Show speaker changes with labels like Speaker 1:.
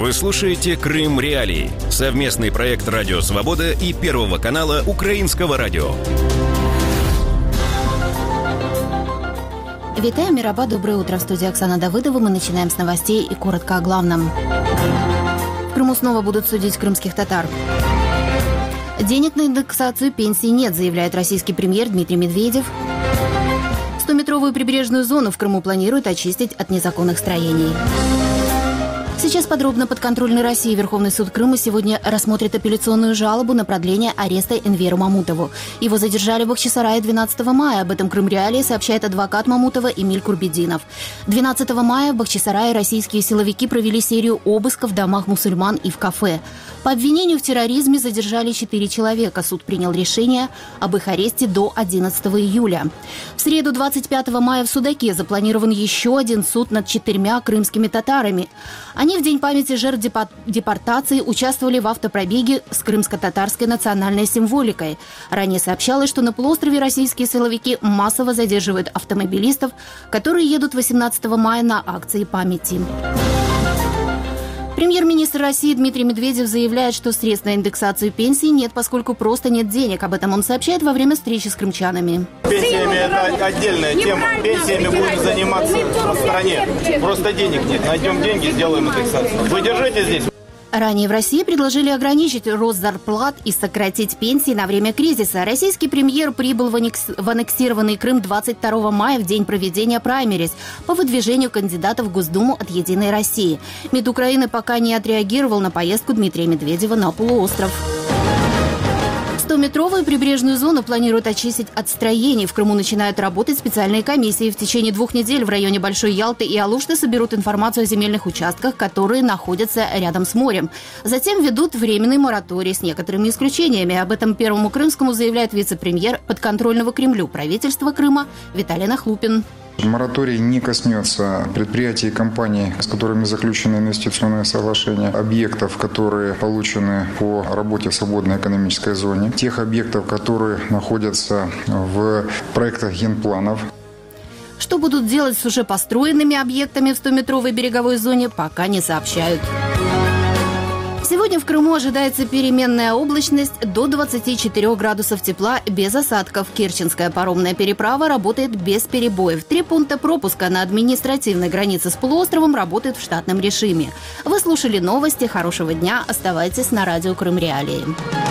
Speaker 1: Вы слушаете «Крым Реалии» – совместный проект «Радио Свобода» и Первого канала Украинского радио.
Speaker 2: Витаю, Мираба, доброе утро. В студии Оксана Давыдова. Мы начинаем с новостей и коротко о главном. В Крыму снова будут судить крымских татар. Денег на индексацию пенсий нет, заявляет российский премьер Дмитрий Медведев. 100-метровую прибрежную зону в Крыму планируют очистить от незаконных строений. Сейчас подробно. Подконтрольной России Верховный суд Крыма сегодня рассмотрит апелляционную жалобу на продление ареста Энверу Мамутову. Его задержали в Бахчисарае 12 мая. Об этом Крым Реалии сообщает адвокат Мамутова Эмиль Курбединов. 12 мая в Бахчисарае российские силовики провели серию обысков в домах мусульман и в кафе. По обвинению в терроризме задержали 4 человека. Суд принял решение об их аресте до 11 июля. В среду 25 мая в Судаке запланирован еще один суд над 4 крымскими татарами. Они в День памяти жертв депортации участвовали в автопробеге с крымско-татарской национальной символикой. Ранее сообщалось, что на полуострове российские силовики массово задерживают автомобилистов, которые едут 18 мая на акции памяти. Премьер-министр России Дмитрий Медведев заявляет, что средств на индексацию пенсий нет, поскольку просто нет денег. Об этом он сообщает во время встречи с крымчанами.
Speaker 3: Пенсиями – это отдельная тема. Пенсиями будем заниматься в стране. Просто денег нет. Найдем деньги, сделаем индексацию. Вы держите здесь.
Speaker 2: Ранее в России предложили ограничить рост зарплат и сократить пенсии на время кризиса. Российский премьер прибыл в аннексированный Крым 22 мая в день проведения праймериз по выдвижению кандидатов в Госдуму от «Единой России». МИД Украины пока не отреагировал на поездку Дмитрия Медведева на полуостров. 100-метровую прибрежную зону планируют очистить от строений. В Крыму начинают работать специальные комиссии. В течение 2 недель в районе Большой Ялты и Алушты соберут информацию о земельных участках, которые находятся рядом с морем. Затем ведут временный мораторий с некоторыми исключениями. Об этом Первому Крымскому заявляет вице-премьер подконтрольного Кремлю правительства Крыма Виталий Нахлупин.
Speaker 4: Мораторий не коснется предприятий и компаний, с которыми заключены инвестиционные соглашения, объектов, которые получены по работе в свободной экономической зоне, тех объектов, которые находятся в проектах генпланов.
Speaker 2: Что будут делать с уже построенными объектами в 100-метровой береговой зоне, пока не сообщают. Сегодня в Крыму ожидается переменная облачность до 24 градусов тепла без осадков. Керченская паромная переправа работает без перебоев. 3 пункта пропуска на административной границе с полуостровом работают в штатном режиме. Вы слушали новости. Хорошего дня. Оставайтесь на радио Крым Реалии.